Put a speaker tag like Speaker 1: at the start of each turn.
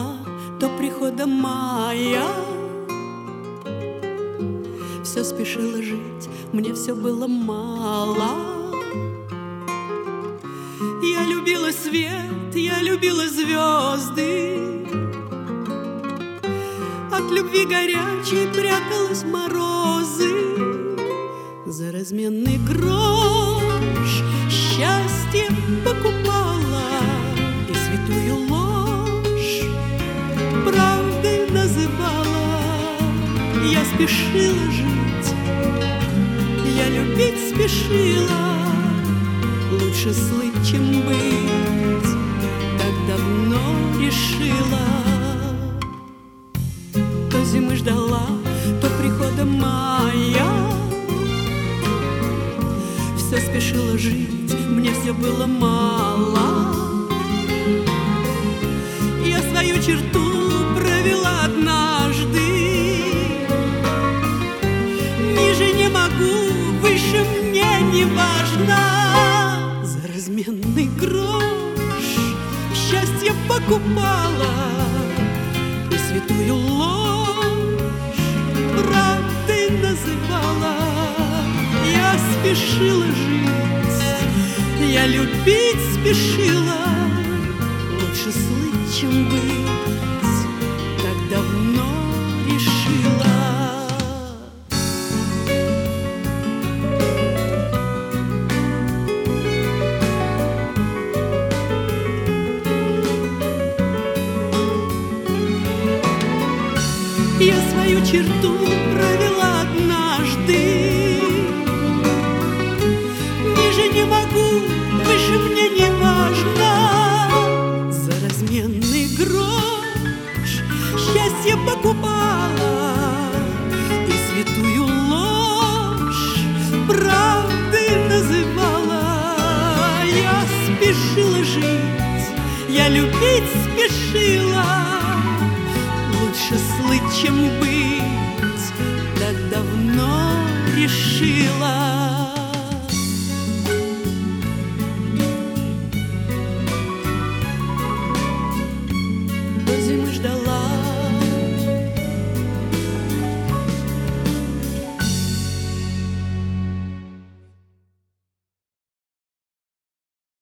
Speaker 1: ждала до прихода мая. Все спешила жить, мне все было мало. Я любила свет, я любила звезды. От любви горячей пряталась в морозы. За разменный грош счастье покупала и святую ложь правдой называла. Я спешила жить, я любить спешила. Лучше слыть, чем быть, так давно решила. То зимы ждала, то прихода мая. Все спешила жить, мне все было мало. Я свою черту провела однажды. Ниже не могу, выше мне не важно. За разменный грош счастье покупала и святую ложь правдой называла. Я спешила жить, я любить спешила. Лучше слыть, чем быть, так давно решила. Я свою черту провела однажды. Ниже не могу, выше мне не важно. За разменный грош счастье покупала и святую ложь правдой называла. Я спешила жить, я любить спешила. Лучше слыть, чем быть, так давно решила.